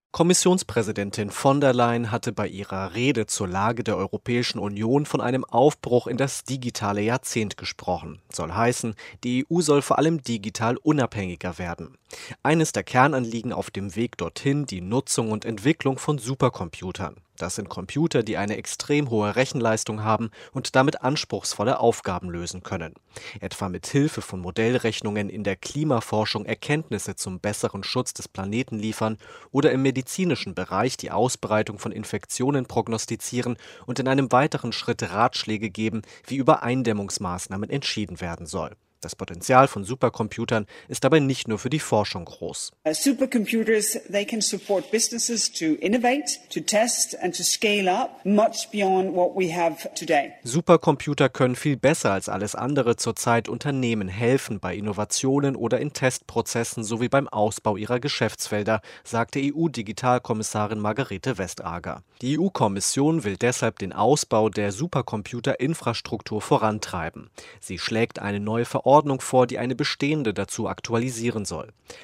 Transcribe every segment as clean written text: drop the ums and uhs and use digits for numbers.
Kommissionspräsidentin von der Leyen hatte bei ihrer Rede zur Lage der Europäischen Union von einem Aufbruch in das digitale Jahrzehnt gesprochen. Soll heißen, die EU soll vor allem digital unabhängiger werden. Eines der Kernanliegen auf dem Weg dorthin die Nutzung und Entwicklung von Supercomputern. Das sind Computer, die eine extrem hohe Rechenleistung haben und damit anspruchsvolle Aufgaben lösen können. Etwa mit Hilfe von Modellrechnungen in der Klimaforschung Erkenntnisse zum besseren Schutz des Planeten liefern oder im medizinischen Bereich die Ausbreitung von Infektionen prognostizieren und in einem weiteren Schritt Ratschläge geben, wie über Eindämmungsmaßnahmen entschieden werden soll. Das Potenzial von Supercomputern ist dabei nicht nur für die Forschung groß. Supercomputers, they can support businesses to innovate, to test and to scale up much beyond what we have today. Supercomputer können viel besser als alles andere zurzeit Unternehmen helfen bei Innovationen oder in Testprozessen sowie beim Ausbau ihrer Geschäftsfelder, sagte EU-Digitalkommissarin Margrethe Vestager. Die EU-Kommission will deshalb den Ausbau der Supercomputer-Infrastruktur vorantreiben. Sie schlägt eine neue Verordnung vor, die eine bestehende dazu aktualisieren soll.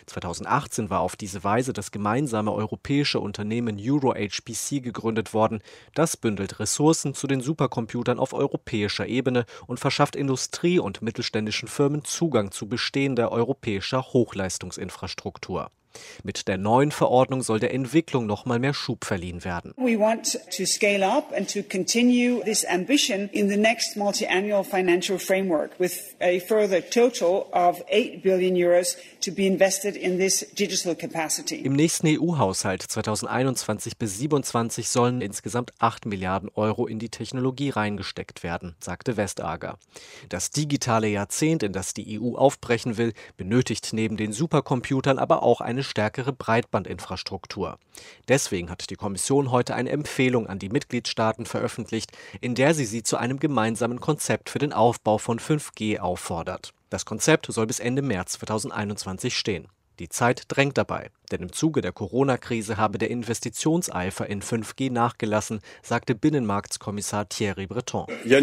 2018 war auf diese Weise das gemeinsame europäische Unternehmen EuroHPC gegründet worden. Das bündelt Ressourcen zu den Supercomputern auf europäischer Ebene und verschafft Industrie- und mittelständischen Firmen Zugang zu bestehender europäischer Hochleistungsinfrastruktur. Mit der neuen Verordnung soll der Entwicklung noch mal mehr Schub verliehen werden. We want to scale up and to continue this ambition in the next multi-annual financial framework with a further total of 8 billion euros to be invested in this digital capacity. Im nächsten EU-Haushalt 2021 bis 2027 sollen insgesamt 8 Milliarden Euro in die Technologie reingesteckt werden, sagte Vestager. Das digitale Jahrzehnt, in das die EU aufbrechen will, benötigt neben den Supercomputern aber auch eine stärkere Breitbandinfrastruktur. Deswegen hat die Kommission heute eine Empfehlung an die Mitgliedstaaten veröffentlicht, in der sie zu einem gemeinsamen Konzept für den Aufbau von 5G auffordert. Das Konzept soll bis Ende März 2021 stehen. Die Zeit drängt dabei, denn im Zuge der Corona-Krise habe der Investitionseifer in 5G nachgelassen, sagte Binnenmarktskommissar Thierry Breton.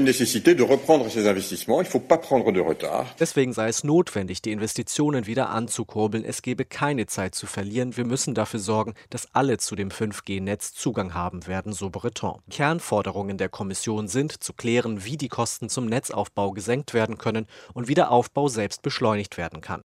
Deswegen sei es notwendig, die Investitionen wieder anzukurbeln. Es gebe keine Zeit zu verlieren. Wir müssen dafür sorgen, dass alle zu dem 5G-Netz Zugang haben werden, so Breton. Kernforderungen der Kommission sind, zu klären, wie die Kosten zum Netzaufbau gesenkt werden können und wie der Aufbau selbst beschleunigt werden kann.